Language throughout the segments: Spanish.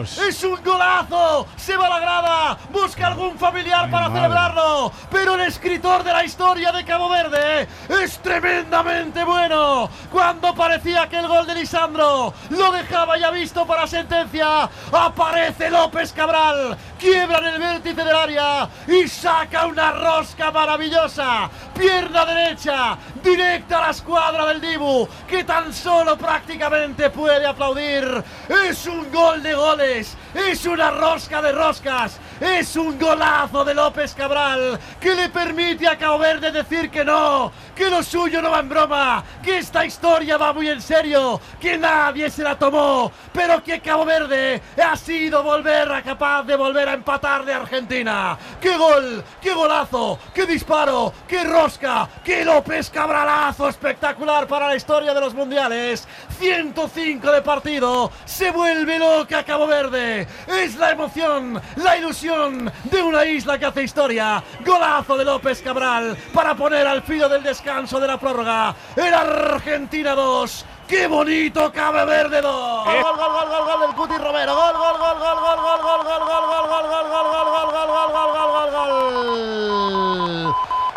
Dios. ¡Es un golazo! Se va a la grada, busca algún familiar para celebrarlo, pero el escritor de la historia de Cabo Verde es tremendamente bueno. Cuando parecía que el gol de Lisandro lo dejaba ya visto para sentencia, aparece López Cabral, quiebra en el vértice del área y saca una rosca maravillosa, pierna derecha, directa a la escuadra del Dibu, que tan solo prácticamente puede aplaudir. Es un gol de goles, es una rosca de roscas, es un golazo de López Cabral que le permite a Cabo Verde decir que no, que lo suyo no va en broma, que esta historia va muy en serio, que nadie se la tomó, pero que Cabo Verde ha sido capaz de volver a empatar de Argentina. ¡Qué gol! ¡Qué golazo! ¡Qué disparo! ¡Qué rosca! ¡Qué López Cabralazo espectacular para la historia de los mundiales! 105 de partido, se vuelve loca Cabo Verde. Es la emoción, la ilusión de una isla que hace historia. Golazo de López Cabral para poner al filo del descanso de la prórroga el Argentina 2. ¡Qué bonito Cabo Verde 2! Gol, gol, gol, gol, gol del Cuti Romero. Gol, gol, gol, gol, gol, gol, gol, gol, gol, gol, gol, gol, gol, gol, gol, gol, gol, gol, gol, gol.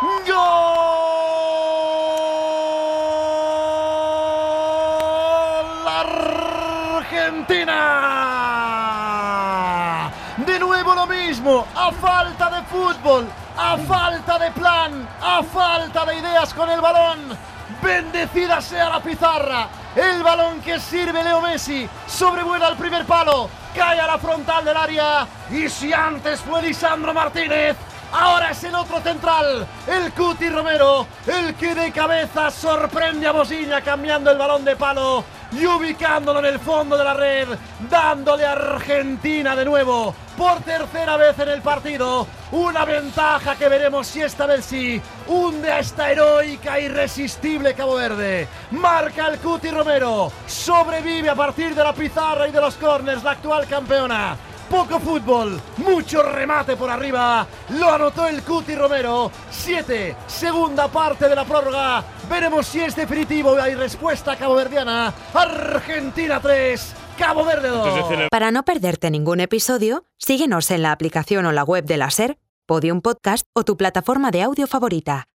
¡Gol! ¡Argentina! De nuevo lo mismo, a falta de fútbol, a falta de plan, a falta de ideas con el balón. Bendecida sea la pizarra. El balón que sirve Leo Messi sobrevuela al primer palo, cae a la frontal del área. Y si antes fue Lisandro Martínez, ahora es el otro central, el Cuti Romero, el que de cabeza sorprende a Bosiña cambiando el balón de palo y ubicándolo en el fondo de la red, dándole a Argentina de nuevo, por tercera vez en el partido, una ventaja que veremos si esta vez sí hunde a esta heroica, irresistible Cabo Verde. Marca el Cuti Romero, sobrevive a partir de la pizarra y de los córners la actual campeona. Poco fútbol, mucho remate por arriba, lo anotó el Cuti Romero. 7, segunda parte de la prórroga, veremos si es definitivo. Hay respuesta caboverdiana. Argentina 3, Cabo Verde 2. Para no perderte ningún episodio, síguenos en la aplicación o la web de la SER, Podium Podcast o tu plataforma de audio favorita.